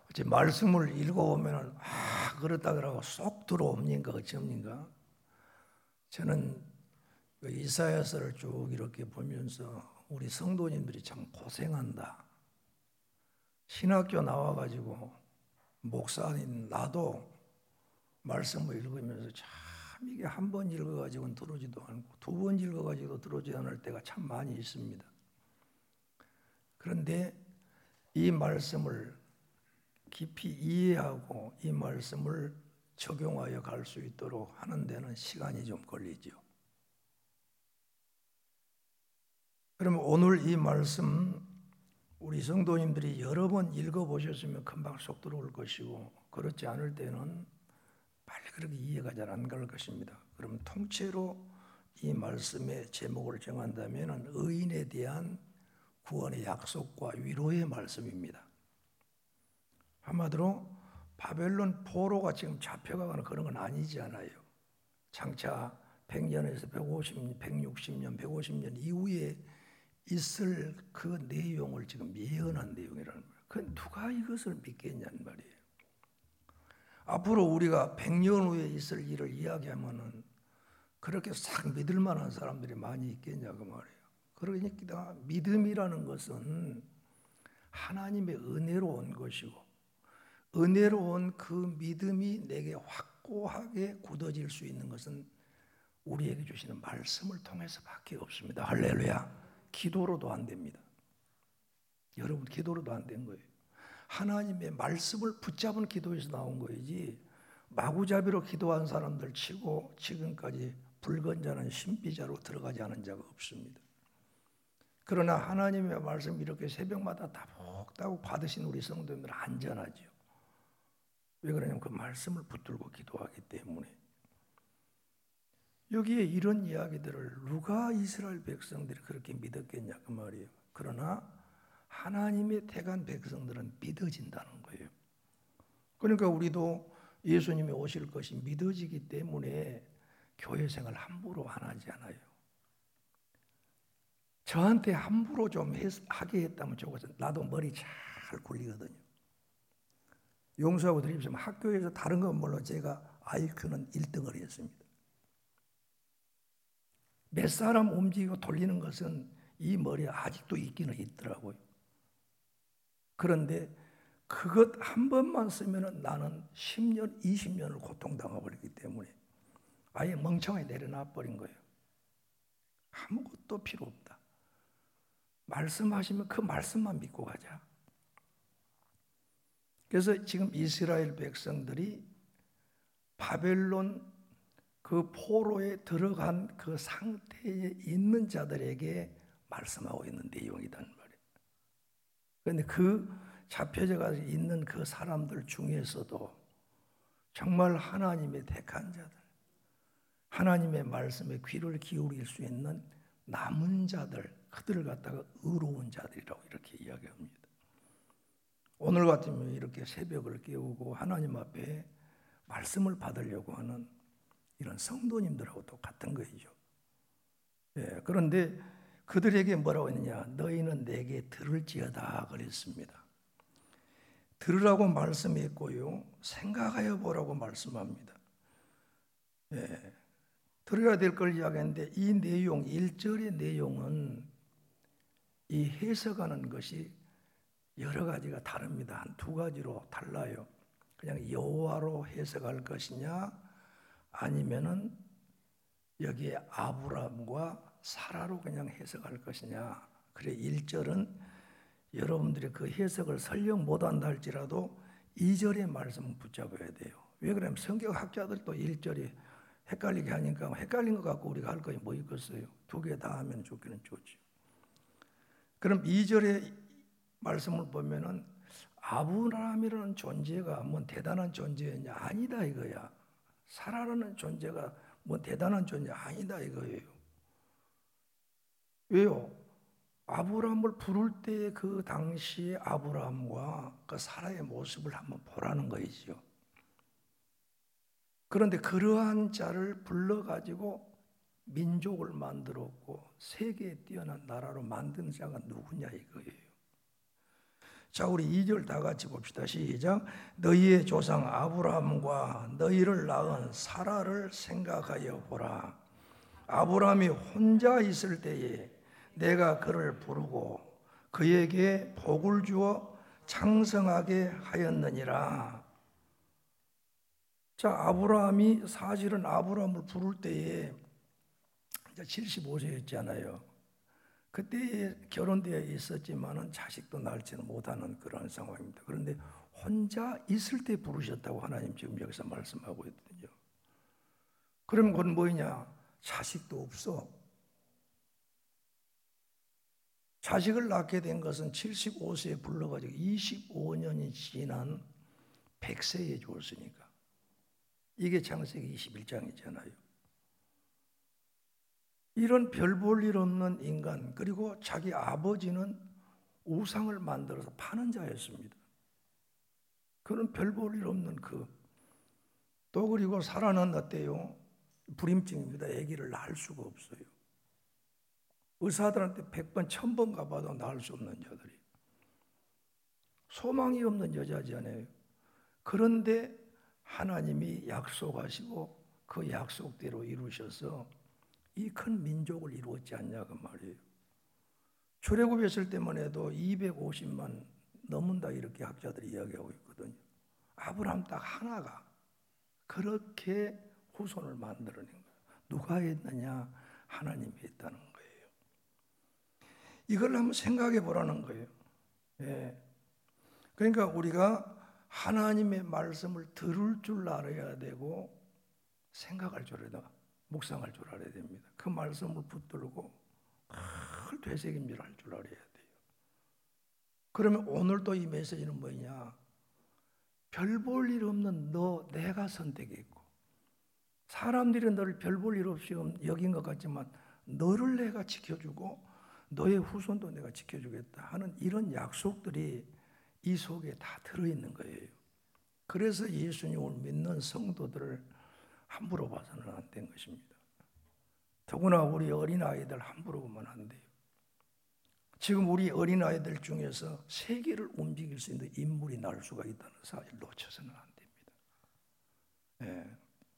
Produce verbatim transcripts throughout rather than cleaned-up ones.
어째 말씀을 읽어보면 아 그렇다 그러고 쏙 들어옵니까 어찌합니까? 저는 이사야서를 쭉 이렇게 보면서 우리 성도님들이 참 고생한다. 신학교 나와가지고 목사인 나도 말씀을 읽으면서 참 이게 한 번 읽어가지고는 들어오지도 않고 두 번 읽어가지고 들어오지 않을 때가 참 많이 있습니다. 그런데 이 말씀을 깊이 이해하고 이 말씀을 적용하여 갈 수 있도록 하는 데는 시간이 좀 걸리죠. 그러면 오늘 이 말씀 우리 성도님들이 여러 번 읽어보셨으면 금방 쏙 들어올 것이고 그렇지 않을 때는 빨리 그렇게 이해가 잘 안 갈 것입니다. 그럼 통째로 이 말씀의 제목을 정한다면 의인에 대한 구원의 약속과 위로의 말씀입니다. 한마디로 바벨론 포로가 지금 잡혀가거나 그런 건 아니지 않아요. 장차 백 년에서 백오십 년, 백육십 년, 백오십 년 이후에 있을 그 내용을 지금 예언한 내용이라는 거예요. 그 누가 이것을 믿겠냐는 말이에요. 앞으로 우리가 백 년 후에 있을 일을 이야기하면은 그렇게 싹 믿을 만한 사람들이 많이 있겠냐 그 말이에요. 그러니까 믿음이라는 것은 하나님의 은혜로 온 것이고 은혜로 온 그 믿음이 내게 확고하게 굳어질 수 있는 것은 우리에게 주시는 말씀을 통해서밖에 없습니다. 할렐루야. 기도로도 안 됩니다. 여러분 기도로도 안 된 거예요. 하나님의 말씀을 붙잡은 기도에서 나온 거이지 마구잡이로 기도한 사람들 치고 지금까지 불건자는 신비자로 들어가지 않은 자가 없습니다. 그러나 하나님의 말씀 이렇게 새벽마다 따복따복 받으신 우리 성도님들은 안전하죠. 왜 그러냐면 그 말씀을 붙들고 기도하기 때문에. 여기에 이런 이야기들을 누가 이스라엘 백성들이 그렇게 믿었겠냐 그 말이에요. 그러나 하나님의 택한 백성들은 믿어진다는 거예요. 그러니까 우리도 예수님이 오실 것이 믿어지기 때문에 교회 생활 함부로 안 하지 않아요. 저한테 함부로 좀 하게 했다면 좋겠어. 나도 머리 잘 굴리거든요. 용서하고 드리지만 학교에서 다른 건 물론 제가 아이큐는 일 등을 했습니다. 몇 사람 움직이고 돌리는 것은 이 머리에 아직도 있기는 있더라고요. 그런데 그것 한 번만 쓰면 나는 십 년, 이십 년을 고통당해버리기 때문에 아예 멍청하게 내려놔버린 거예요. 아무것도 필요 없다. 말씀하시면 그 말씀만 믿고 가자. 그래서 지금 이스라엘 백성들이 바벨론 그 포로에 들어간 그 상태에 있는 자들에게 말씀하고 있는 내용이란 말이에요. 그런데 그 잡혀져 있는 그 사람들 중에서도 정말 하나님의 택한 자들, 하나님의 말씀에 귀를 기울일 수 있는 남은 자들, 그들을 갖다가 의로운 자들이라고 이렇게 이야기합니다. 오늘 같으면 이렇게 새벽을 깨우고 하나님 앞에 말씀을 받으려고 하는 이런 성도님들하고 똑같은 거죠. 예, 그런데 그들에게 뭐라고 했느냐? 너희는 내게 들을지어다 그랬습니다. 들으라고 말씀했고요. 생각하여 보라고 말씀합니다. 예, 들어야 될 걸 이야기했는데 이 내용, 일 절의 내용은 이 해석하는 것이 여러 가지가 다릅니다. 한 두 가지로 달라요. 그냥 여호와로 해석할 것이냐 아니면은 여기에 아브라함과 사라로 그냥 해석할 것이냐. 그래 일 절은 여러분들이 그 해석을 설령 못한다 할지라도 이 절의 말씀은 붙잡아야 돼요. 왜 그러냐면 성경학자들도 일 절이 헷갈리게 하니까 헷갈린 것 갖고 우리가 할 것이 뭐 있겠어요. 두 개 다 하면 좋기는 좋죠. 그럼 이 절의 말씀을 보면은 아브라함이라는 존재가 뭐 대단한 존재였냐? 아니다 이거야. 사라라는 존재가 뭐 대단한 존재 아니다 이거예요. 왜요? 아브라함을 부를 때 그 당시의 아브라함과 그 사라의 모습을 한번 보라는 거이죠. 그런데 그러한 자를 불러가지고 민족을 만들었고 세계에 뛰어난 나라로 만든 자가 누구냐 이거예요. 자, 우리 이 절 다 같이 봅시다. 시작. 너희의 조상 아브라함과 너희를 낳은 사라를 생각하여 보라. 아브라함이 혼자 있을 때에 내가 그를 부르고 그에게 복을 주어 창성하게 하였느니라. 자, 아브라함이 사실은 아브라함을 부를 때에 이제 칠십오 세였잖아요. 그때 결혼되어 있었지만은 자식도 낳지는 못하는 그런 상황입니다. 그런데 혼자 있을 때 부르셨다고 하나님 지금 여기서 말씀하고 있거든요. 그럼 그건 뭐냐? 자식도 없어. 자식을 낳게 된 것은 칠십오 세에 불러가지고 이십오 년이 지난 백 세에 주었으니까. 이게 창세기 이십일 장이잖아요. 이런 별 볼 일 없는 인간, 그리고 자기 아버지는 우상을 만들어서 파는 자였습니다. 그런 별 볼 일 없는 그, 또 그리고 사라는 어때요? 불임증입니다. 아기를 낳을 수가 없어요. 의사들한테 백 번, 천 번 가봐도 낳을 수 없는 자들이. 소망이 없는 여자잖아요. 그런데 하나님이 약속하시고 그 약속대로 이루셔서 이 큰 민족을 이루었지 않냐 그 말이에요. 출애굽했을 때만 해도 이백오십만 넘는다 이렇게 학자들이 이야기하고 있거든요. 아브라함 딱 하나가 그렇게 후손을 만들어낸 거예요. 누가 했느냐? 하나님이 했다는 거예요. 이걸 한번 생각해 보라는 거예요. 예. 그러니까 우리가 하나님의 말씀을 들을 줄 알아야 되고 생각할 줄 알아야 돼. 묵상할 줄 알아야 됩니다. 그 말씀을 붙들고 늘 되새김질할 줄 알아야 돼요. 그러면 오늘 또 이 메시지는 뭐냐? 별 볼 일 없는 너 내가 선택했고 사람들이 너를 별 볼 일 없이 여긴 것 같지만 너를 내가 지켜주고 너의 후손도 내가 지켜주겠다 하는 이런 약속들이 이 속에 다 들어있는 거예요. 그래서 예수님을 믿는 성도들을 함부로 봐서는 안 된 것입니다. 더구나 우리 어린아이들 함부로 보면 안 돼요. 지금 우리 어린아이들 중에서 세계를 움직일 수 있는 인물이 날 수가 있다는 사실 놓쳐서는 안 됩니다. 예.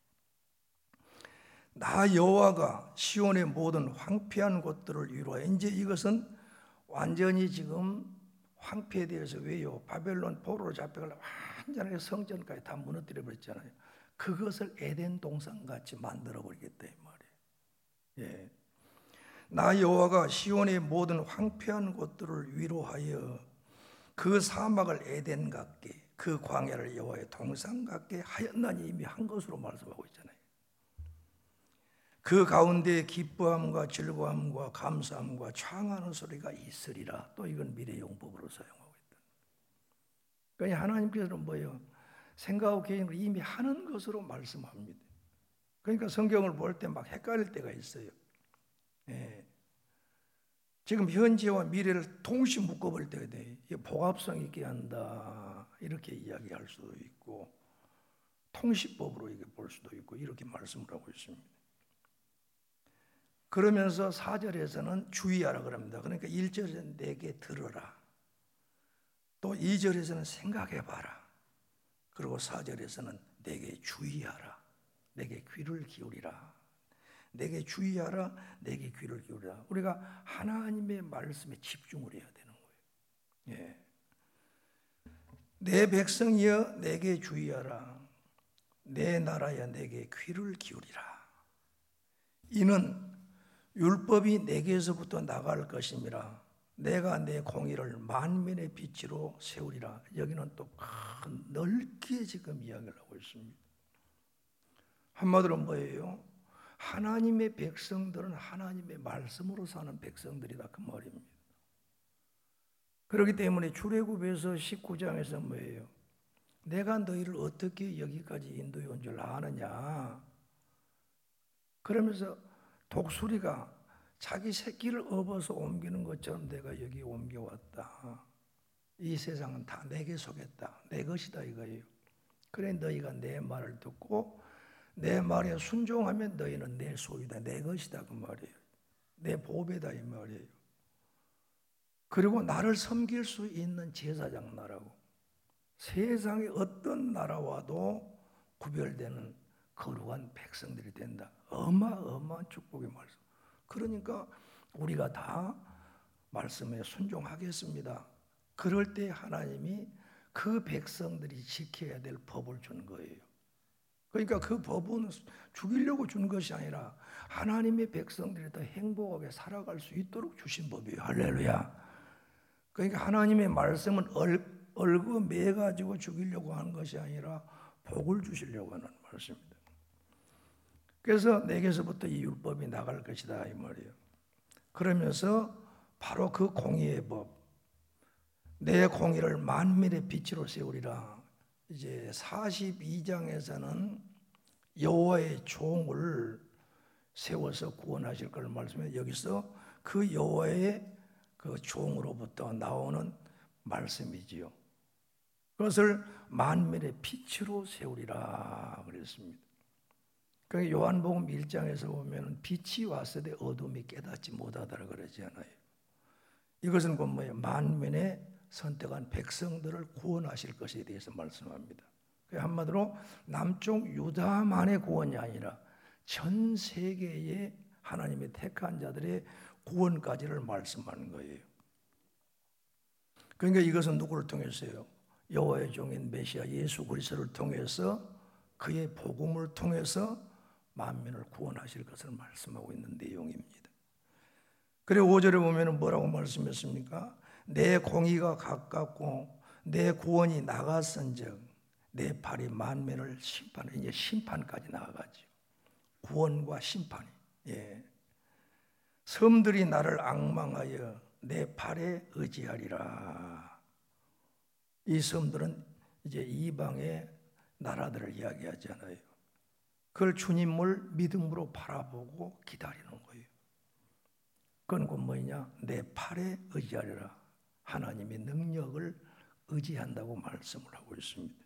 나 여호와가 시온의 모든 황폐한 곳들을 위로하여. 이제 이것은 완전히 지금 황폐되어서 왜요? 바벨론 포로로 잡혀가려 완전하게 성전까지 다 무너뜨려 버렸잖아요. 그것을 에덴 동산같이 만들어 버리겠다 이 말이에요. 예. 나 여호와가 시온의 모든 황폐한 곳들을 위로하여 그 사막을 에덴 같게 그 광야를 여호와의 동산 같게 하였나니 이미 한 것으로 말씀하고 있잖아요. 그 가운데 기뻐함과 즐거움과 감사함과 창하는 소리가 있으리라. 또 이건 미래 용법으로 사용하고 있다. 그러니까 하나님께서는 뭐예요? 생각하고 계신 걸 이미 하는 것으로 말씀합니다. 그러니까 성경을 볼 때 막 헷갈릴 때가 있어요. 예. 지금 현재와 미래를 동시에 묶어버릴 때가 돼요. 복합성 있게 한다 이렇게 이야기할 수도 있고 통시법으로 이게 볼 수도 있고 이렇게 말씀을 하고 있습니다. 그러면서 사 절에서는 주의하라 그럽니다. 그러니까 일 절에서는 내게 들어라. 또 이 절에서는 생각해봐라. 그리고 사 절에서는 내게 주의하라. 내게 귀를 기울이라. 내게 주의하라. 내게 귀를 기울이라. 우리가 하나님의 말씀에 집중을 해야 되는 거예요. 예. 내 백성이여 내게 주의하라. 내 나라여 내게 귀를 기울이라. 이는 율법이 내게서부터 나갈 것임이라. 내가 내 공의를 만민의 빛으로 세우리라. 여기는 또 큰 넓게 지금 이야기를 하고 있습니다. 한마디로 뭐예요? 하나님의 백성들은 하나님의 말씀으로 사는 백성들이다 그 말입니다. 그렇기 때문에 출애굽에서 십구 장에서 뭐예요? 내가 너희를 어떻게 여기까지 인도해 온 줄 아느냐? 그러면서 독수리가 자기 새끼를 업어서 옮기는 것처럼 내가 여기 옮겨왔다. 이 세상은 다 내게 속했다. 내 것이다 이거예요. 그래 너희가 내 말을 듣고 내 말에 순종하면 너희는 내 소유다. 내 것이다 그 말이에요. 내 보배다 이 말이에요. 그리고 나를 섬길 수 있는 제사장 나라고, 세상의 어떤 나라와도 구별되는 거룩한 백성들이 된다. 어마어마한 축복의 말씀. 그러니까 우리가 다 말씀에 순종하겠습니다. 그럴 때 하나님이 그 백성들이 지켜야 될 법을 준 거예요. 그러니까 그 법은 죽이려고 준 것이 아니라 하나님의 백성들이 더 행복하게 살아갈 수 있도록 주신 법이에요. 할렐루야. 그러니까 하나님의 말씀은 얼, 얼고 매가지고 죽이려고 하는 것이 아니라 복을 주시려고 하는 말씀입니다. 그래서 내게서부터 이 율법이 나갈 것이다 이 말이에요. 그러면서 바로 그 공의의 법, 내 공의를 만민의 빛으로 세우리라. 이제 사십이 장에서는 여호와의 종을 세워서 구원하실 걸 말씀해, 여기서 그 여호와의 그 종으로부터 나오는 말씀이지요. 그것을 만민의 빛으로 세우리라 그랬습니다. 그 요한복음 일 장에서 보면 빛이 왔으되 어둠이 깨닫지 못하더라 그러지 않아요. 이것은 곧 뭐예요? 만민의 선택한 백성들을 구원하실 것에 대해서 말씀합니다. 한마디로 남쪽 유다만의 구원이 아니라 전 세계의 하나님의 택한 자들의 구원까지를 말씀하는 거예요. 그러니까 이것은 누구를 통해서요? 여호와의 종인 메시아 예수 그리스도를 통해서, 그의 복음을 통해서 만민을 구원하실 것을 말씀하고 있는 내용입니다. 그리고 오 절에 보면 뭐라고 말씀했습니까? 내 공의가 가깝고 내 구원이 나갔은즉 내 팔이 만민을 심판해. 이제 심판까지 나아가죠. 구원과 심판이. 예. 섬들이 나를 앙망하여 내 팔에 의지하리라. 이 섬들은 이제 이방의 나라들을 이야기하잖아요. 그걸 주님을 믿음으로 바라보고 기다리는 거예요. 그건 곧 뭐냐? 내 팔에 의지하리라. 하나님의 능력을 의지한다고 말씀을 하고 있습니다.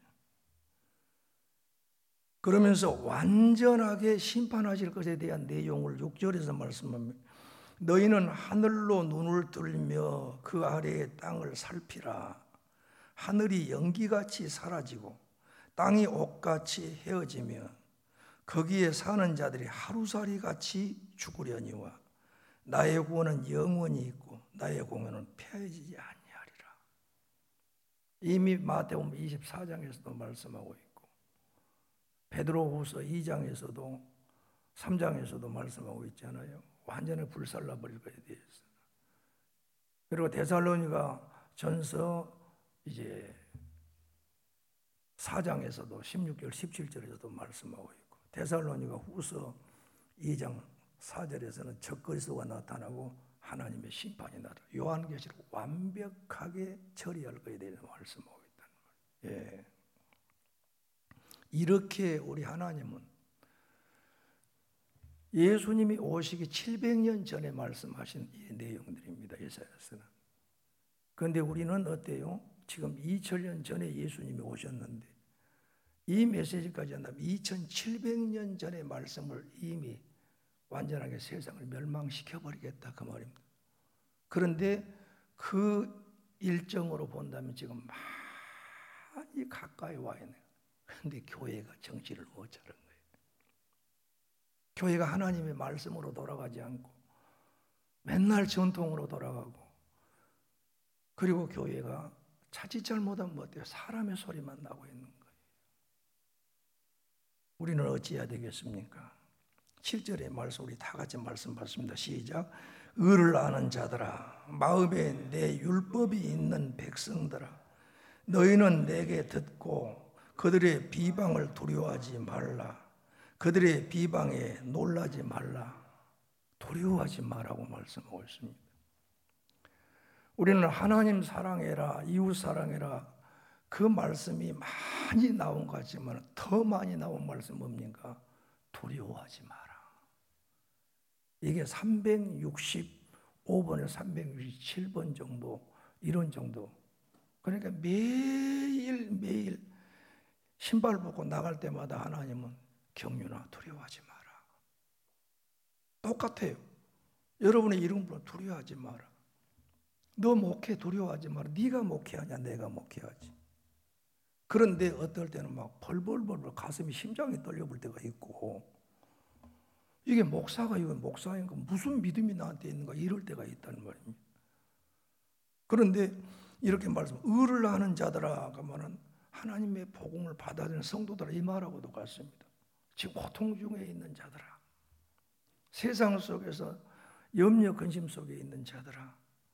그러면서 완전하게 심판하실 것에 대한 내용을 육 절에서 말씀합니다. 너희는 하늘로 눈을 들며 그 아래의 땅을 살피라. 하늘이 연기같이 사라지고 땅이 옷같이 헤어지며 거기에 사는 자들이 하루살이같이 죽으려니와 나의 구원은 영원히 있고 나의 공의는 폐해지지 아니하리라. 이미 마태복음 이십사 장에서도 말씀하고 있고 베드로후서 이 장에서도 삼 장에서도 말씀하고 있잖아요. 완전히 불살라 버릴 것에 대해서. 그리고 데살로니가 전서 이제 사 장에서도 십육 절 십칠 절에서도 말씀하고 있고 데살로니가 후서 이 장 사 절에서는 적그리스도가 나타나고 하나님의 심판이 나타나 요한계시록 완벽하게 처리할 것에 대해서 말씀하고 있다는 거예요. 예. 이렇게 우리 하나님은 예수님이 오시기 칠백 년 전에 말씀하신 이 내용들입니다. 예사야서는. 그런데 우리는 어때요? 지금 이천 년 전에 예수님이 오셨는데 이 메시지까지 한다면 이천칠백 년 전의 말씀을 이미 완전하게 세상을 멸망시켜버리겠다 그 말입니다. 그런데 그 일정으로 본다면 지금 많이 가까이 와 있네요. 그런데 교회가 정신을 못 차린 거예요. 교회가 하나님의 말씀으로 돌아가지 않고 맨날 전통으로 돌아가고, 그리고 교회가 자칫 잘못하면 어때요? 사람의 소리만 나고 있는 거예요. 우리는 어찌해야 되겠습니까? 칠 절의 말씀 우리 다 같이 말씀 받습니다. 시작. 의를 아는 자들아, 마음에 내 율법이 있는 백성들아, 너희는 내게 듣고 그들의 비방을 두려워하지 말라. 그들의 비방에 놀라지 말라. 두려워하지 말라고 말씀하고 있습니다. 우리는 하나님 사랑해라, 이웃 사랑해라, 그 말씀이 많이 나온 것 같지만 더 많이 나온 말씀 뭡니까? 두려워하지 마라. 이게 삼백육십오 번에서 삼백육십칠 번 정도, 이런 정도. 그러니까 매일 매일 신발 벗고 나갈 때마다 하나님은 경륜아 두려워하지 마라. 똑같아요. 여러분의 이름 부르면 두려워하지 마라. 너 목회 두려워하지 마라. 네가 목회하냐 내가 목회하지. 그런데 어떨 때는 막 벌벌벌 가슴이 심장이 떨려볼 때가 있고, 이게 목사가 이거 목사인가 무슨 믿음이 나한테 있는가 이럴 때가 있다는 말입니다. 그런데 이렇게 말씀, 의를 하는 자들아 그러면은 하나님의 복음을 받아들이는 성도들아 이 말하고도 같습니다. 지금 고통 중에 있는 자들아, 세상 속에서 염려 근심 속에 있는 자들아,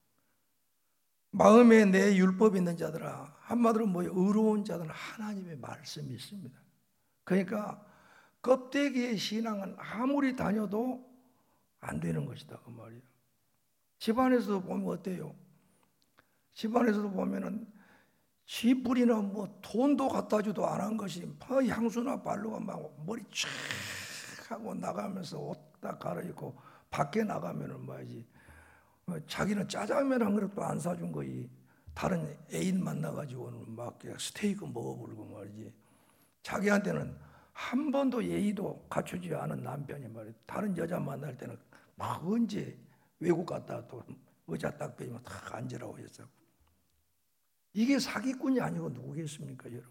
마음에 내 율법이 있는 자들아, 한마디로 뭐예요? 의로운 자들은 하나님의 말씀이 있습니다. 그러니까 껍데기의 신앙은 아무리 다녀도 안 되는 것이다 그 말이에요. 집안에서도 보면 어때요? 집안에서도 보면은 지불이나 뭐 돈도 갖다 주도 안 한 것이 뭐 향수나 발로가 막 머리 쫙 하고 나가면서 옷 딱 갈아입고 밖에 나가면은 뭐지, 자기는 짜장면 한 그릇도 안 사준 거지, 다른 애인 만나가지고는 막 스테이크 먹어버리고 말이지. 자기한테는 한 번도 예의도 갖추지 않은 남편이 말이야. 다른 여자 만날 때는 막 언제 외국 갔다 또 의자 딱 빼면 탁 앉으라고 했어. 이게 사기꾼이 아니고 누구겠습니까, 여러분?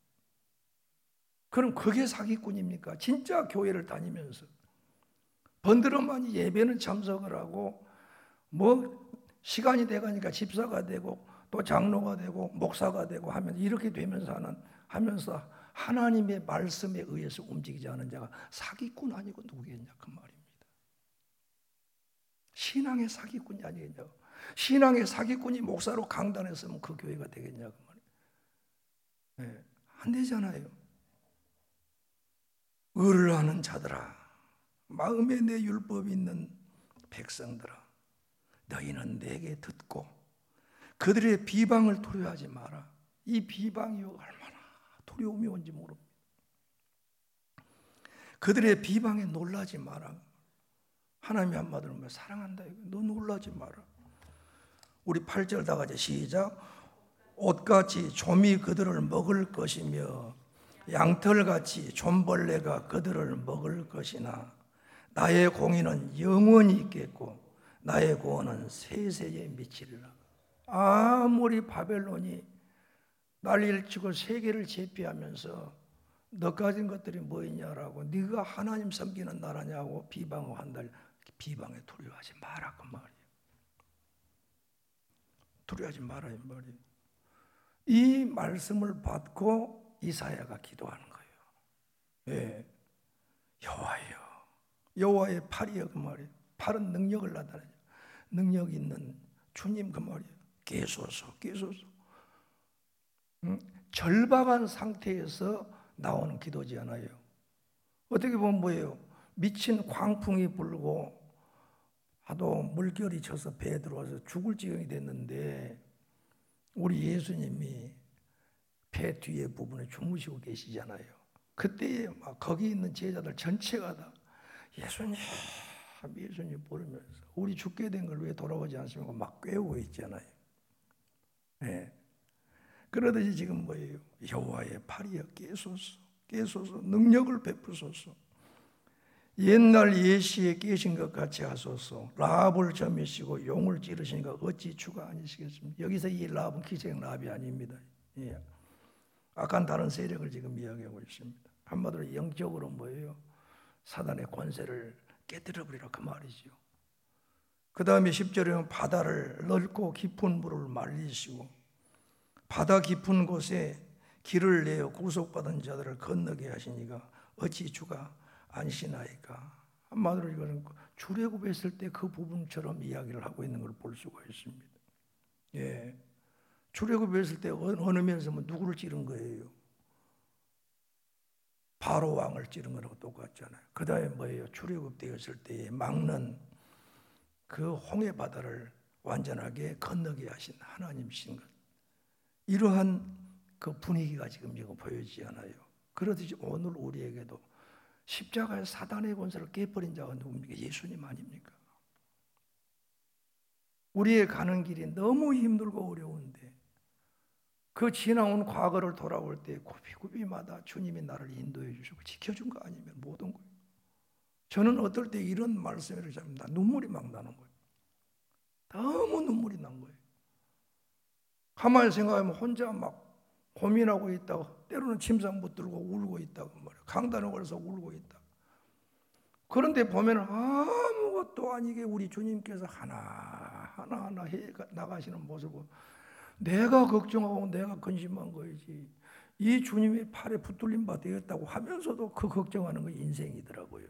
그럼 그게 사기꾼입니까? 진짜 교회를 다니면서 번드러만이 예배는 참석을 하고 뭐 시간이 돼가니까 집사가 되고 또 장로가 되고 목사가 되고 하면 이렇게 되면서 하는 하면서 하나님의 말씀에 의해서 움직이지 않은 자가 사기꾼 아니고 누구겠냐 그 말입니다. 신앙의 사기꾼이 아니겠냐고. 신앙의 사기꾼이 목사로 강단했으면 그 교회가 되겠냐 그 말이에요. 네, 안 되잖아요. 의를 하는 자들아, 마음에 내 율법이 있는 백성들아, 너희는 내게 듣고 그들의 비방을 두려워하지 마라. 이 비방이 얼마나 두려움이 온지 모릅니다. 그들의 비방에 놀라지 마라. 하나님이 한마디로 뭐 사랑한다. 너 놀라지 마라. 우리 팔 절 다 같이 시작. 옷같이 좀이 그들을 먹을 것이며 양털같이 좀벌레가 그들을 먹을 것이나 나의 공의는 영원히 있겠고 나의 구원은 세세에 미치리라. 아무리 바벨론이 난리를 치고 세계를 제패하면서 너 가진 것들이 뭐있냐라고, 네가 하나님 섬기는 나라냐고 비방을 한다. 비방에 두려워하지 마라 그 말이에요. 두려워하지 마라 이 말이에요. 이 말씀을 받고 이사야가 기도하는 거예요. 예, 여호와여, 여호와의 팔이여 그 말이에요. 팔은 능력을 나타내죠. 능력 있는 주님 그 말이에요. 깨소서, 깨소서. 음, 절박한 상태에서 나오는 기도지 않아요. 어떻게 보면 뭐예요? 미친 광풍이 불고 하도 물결이 쳐서 배에 들어와서 죽을 지경이 됐는데 우리 예수님이 배 뒤에 부분에 주무시고 계시잖아요. 그때 막 거기 있는 제자들 전체가 다 예수님, 예수님 부르면서 우리 죽게 된 걸 왜 돌아오지 않습니까? 막 꿰우고 있잖아요. 네. 그러듯이 지금 뭐예요? 여호와의 팔이여 깨소서, 깨소서, 능력을 베푸소서. 옛날 예시에 깨신 것 같이 하소서. 라합을 점이시고 용을 찌르시니까 어찌 주가 아니시겠습니까? 여기서 이 라합은 기생 라합이 아닙니다. 예. 악한 다른 세력을 지금 이야기하고 있습니다. 한마디로 영적으로 뭐예요? 사단의 권세를 깨뜨려버리라 그 말이죠. 그 다음에 십 절에 보면 바다를 넓고 깊은 물을 말리시고 바다 깊은 곳에 길을 내어 구속받은 자들을 건너게 하시니까 어찌 주가 아니시나이까. 한마디로 이거는 출애굽했을 때 그 부분처럼 이야기를 하고 있는 걸 볼 수가 있습니다. 예, 출애굽했을 때 어느 면에서 누구를 찌른 거예요? 바로 왕을 찌른 거랑 똑같잖아요. 그 다음에 뭐예요? 출애굽되었을 때 막는 그 홍해 바다를 완전하게 건너게 하신 하나님이신 것. 이러한 그 분위기가 지금 이거 보여지지 않아요. 그러듯이 오늘 우리에게도 십자가의 사단의 권세를 깨버린 자가 누굽니까? 예수님 아닙니까? 우리의 가는 길이 너무 힘들고 어려운데 그 지나온 과거를 돌아올 때 구비구비마다 주님이 나를 인도해 주시고 지켜준 거 아니면 모든 거예요. 저는 어떨 때 이런 말씀을 잡니다. 눈물이 막 나는 거예요. 너무 눈물이 난 거예요. 가만히 생각하면 혼자 막 고민하고 있다고, 때로는 침상 붙들고 울고 있다고 말이야. 강단에 올라서 울고 있다. 그런데 보면 아무것도 아니게 우리 주님께서 하나하나 하나 해 나가시는 모습을 내가 걱정하고 내가 근심한 거이지, 이 주님의 팔에 붙들림 바 되었다고 하면서도 그 걱정하는 거 인생이더라고요.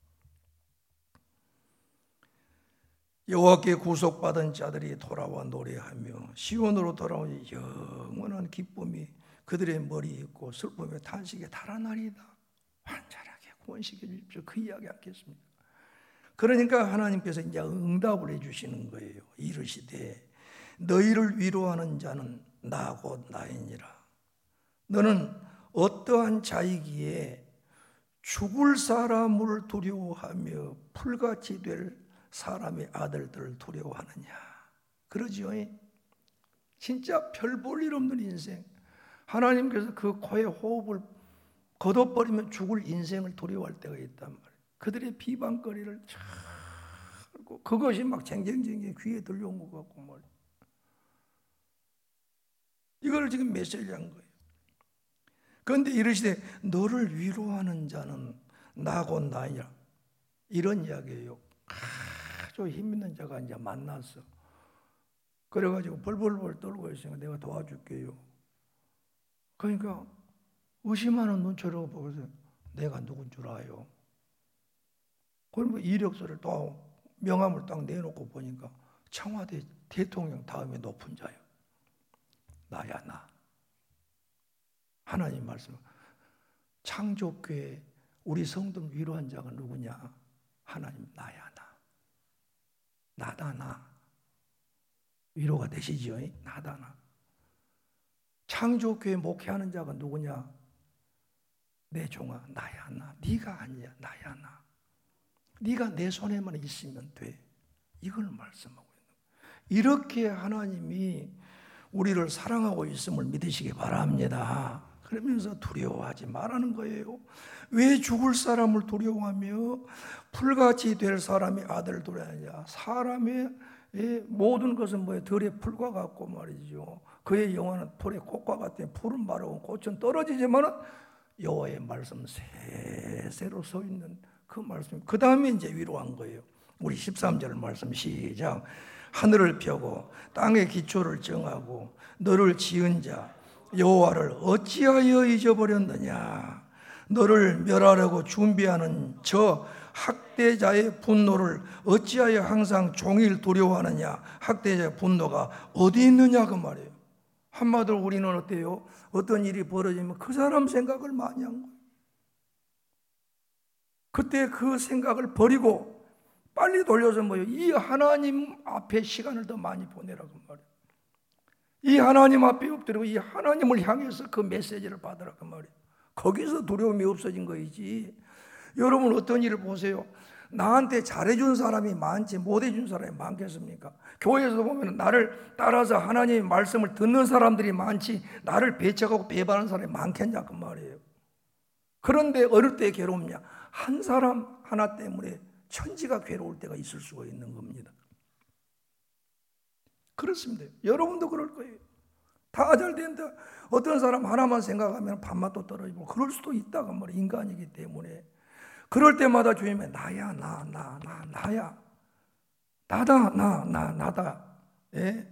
여호와께 구속받은 자들이 돌아와 노래하며 시온으로 돌아오니 영원한 기쁨이 그들의 머리에 있고 슬픔의 탄식에 달아나리이다. 환절하게 구원시켜 주십시오. 그 이야기 하겠습니다. 그러니까 하나님께서 이제 응답을 해주시는 거예요. 이르시되 너희를 위로하는 자는 나 곧 나이니라. 너는 어떠한 자이기에 죽을 사람을 두려워하며 풀같이 될 사람의 아들들을 두려워하느냐. 그러지요. 진짜 별 볼 일 없는 인생, 하나님께서 그 코에 호흡을 걷어버리면 죽을 인생을 두려워할 때가 있단 말이에요. 그들의 비방거리를 참, 그것이 막 쟁쟁쟁쟁 귀에 들려온 것 같고 말이에요. 이걸 지금 메시지한 거예요. 그런데 이르시되 너를 위로하는 자는 나 곧 나이냐. 이런 이야기예요. 아주 힘 있는 자가 이제 만났어. 그래가지고 벌벌벌 떨고 있으니까 내가 도와줄게요. 그러니까 의심하는 눈초리로 보고서 내가 누군 줄 아요. 그러면 이력서를 또 명함을 딱 내놓고 보니까 청와대 대통령 다음에 높은 자요. 나야 나. 하나님 말씀. 창조교회 우리 성도 위로한 자가 누구냐? 하나님 나야 나. 나다 나. 위로가 되시지요? 나다 나. 창조교회 목회하는 자가 누구냐? 내 종아 나야 나. 네가 아니야 나야 나. 네가 내 손에만 있으면 돼. 이걸 말씀하고 있는 거예요. 이렇게 하나님이 우리를 사랑하고 있음을 믿으시기 바랍니다. 그러면서 두려워하지 말라는 거예요. 왜 죽을 사람을 두려워하며 풀같이 될 사람의 아들을 두려워하냐. 사람의 모든 것은 뭐예요? 들의 풀과 같고 말이죠. 그의 영혼은 풀의 꽃과 같아. 풀은 마르고 꽃은 떨어지지만 여호와의 말씀 세세로 서 있는 그 말씀. 그 다음에 이제 위로한 거예요. 우리 십삼 절 말씀 시작. 하늘을 펴고 땅의 기초를 정하고 너를 지은 자 여호와를 어찌하여 잊어버렸느냐. 너를 멸하려고 준비하는 저 학대자의 분노를 어찌하여 항상 종일 두려워하느냐. 학대자의 분노가 어디 있느냐 그 말이에요. 한마디로 우리는 어때요? 어떤 일이 벌어지면 그 사람 생각을 많이 한 거예요. 그때 그 생각을 버리고 빨리 돌려서 뭐예요? 이 하나님 앞에 시간을 더 많이 보내라고 말이에요. 이 하나님 앞에 엎드리고 이 하나님을 향해서 그 메시지를 받으라고 말이에요. 거기서 두려움이 없어진 거이지. 여러분 어떤 일을 보세요. 나한테 잘해준 사람이 많지 못해준 사람이 많겠습니까? 교회에서 보면 나를 따라서 하나님의 말씀을 듣는 사람들이 많지 나를 배척하고 배반하는 사람이 많겠냐 그 말이에요. 그런데 어느 때 괴롭냐? 한 사람 하나 때문에 천지가 괴로울 때가 있을 수가 있는 겁니다. 그렇습니다. 여러분도 그럴 거예요. 다 잘 된다. 어떤 사람 하나만 생각하면 밥맛도 떨어지고 그럴 수도 있다가 말이에요. 인간이기 때문에. 그럴 때마다 주님이 나야 나 나 나 나야 나다 나 나 나다. 예?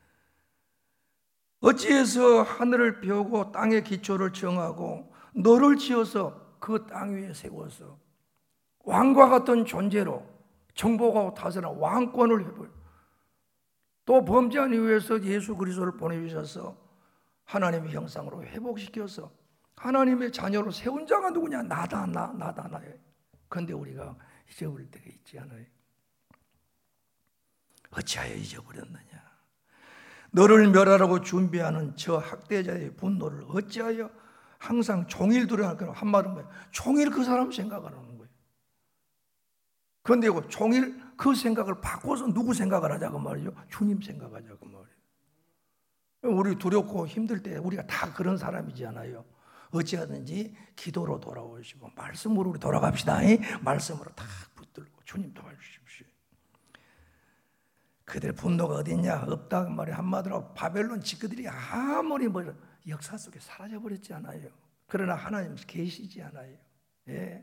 어찌해서 하늘을 펴고 땅의 기초를 정하고 너를 지어서 그 땅 위에 세워서 왕과 같은 존재로 정복하고 다스리는 왕권을 해버려. 또 범죄한 이유에서 예수 그리스도를 보내주셔서 하나님의 형상으로 회복시켜서 하나님의 자녀로 세운 자가 누구냐? 나다 나 나다 나. 그런데 우리가 잊어버릴 때가 있지 않아요? 어찌하여 잊어버렸느냐? 너를 멸하라고 준비하는 저 학대자의 분노를 어찌하여 항상 종일 두려워할까? 한마디로 뭐예요? 종일 그 사람 생각을 하는 거예요. 그런데 종일 그 생각을 바꿔서 누구 생각을 하자고 말이죠? 주님 생각하자고 말이에요. 우리 두렵고 힘들 때 우리가 다 그런 사람이지 않아요? 어찌하든지 기도로 돌아오시고 말씀으로 우리 돌아갑시다. 말씀으로 다 붙들고 주님 도와주십시오. 그들 분노가 어딨냐? 없다 그 말이 한마디로 바벨론 지그들이 아무리 뭐 역사 속에 사라져 버렸지 않아요. 그러나 하나님 계시지 않아요. 예.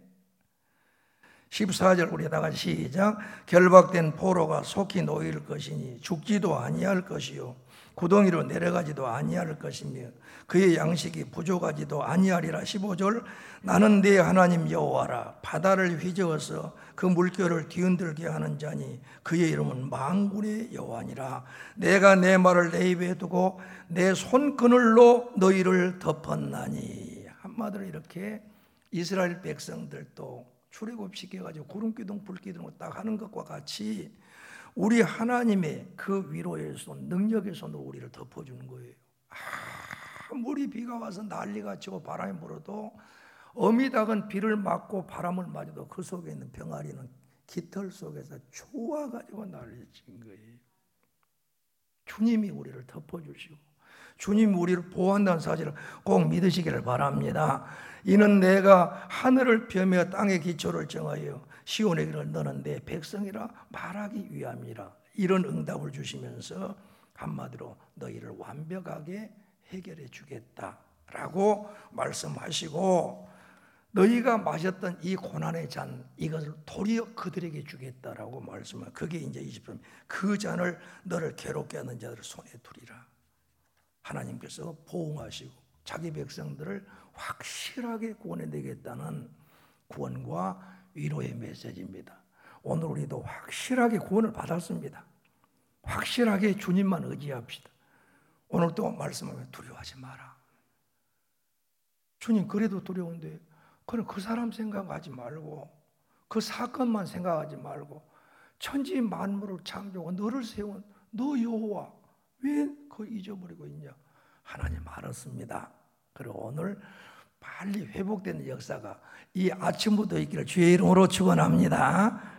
십사 절 우리 다 같이 시작. 결박된 포로가 속히 놓일 것이니 죽지도 아니할 것이요 구덩이로 내려가지도 아니할 것이며 그의 양식이 부족하지도 아니하리라. 십오 절 나는 내 하나님 여호와라. 바다를 휘저어서 그 물결을 뒤흔들게 하는 자니 그의 이름은 만군의 여호와니라. 내가 내 말을 내 입에 두고 내 손그늘로 너희를 덮었나니. 한마디로 이렇게 이스라엘 백성들도 출애굽시켜가지고 구름기둥 불기둥 딱 하는 것과 같이 우리 하나님의 그 위로의 손, 능력의 손으로 우리를 덮어주는 거예요. 아무리 비가 와서 난리가 치고 바람이 불어도 어미닭은 비를 맞고 바람을 맞아도 그 속에 있는 병아리는 깃털 속에서 좋아가지고 난리친 거예요. 주님이 우리를 덮어주시고 주님이 우리를 보호한다는 사실을 꼭 믿으시기를 바랍니다. 이는 내가 하늘을 펴며 땅의 기초를 정하여 시온의 길을 너는 내 백성이라 말하기 위함이라. 이런 응답을 주시면서 한마디로 너희를 완벽하게 해결해 주겠다라고 말씀하시고 너희가 마셨던 이 고난의 잔 이것을 도리어 그들에게 주겠다라고 말씀하고 그게 이제 이십 절 그 잔을 너를 괴롭게 하는 자들을 손에 두리라. 하나님께서 보응하시고 자기 백성들을 확실하게 구원해내겠다는 구원과 위로의 메시지입니다. 오늘 우리도 확실하게 구원을 받았습니다. 확실하게 주님만 의지합시다. 오늘 또 말씀하면 두려워하지 마라. 주님 그래도 두려운데 그럼 그 사람 생각하지 말고 그 사건만 생각하지 말고 천지 만물을 창조하고 너를 세운 너 여호와 왜 그거 잊어버리고 있냐? 하나님 알았습니다. 그리고 오늘 빨리 회복되는 역사가 이 아침부터 있기를 주의 이름으로 축원합니다.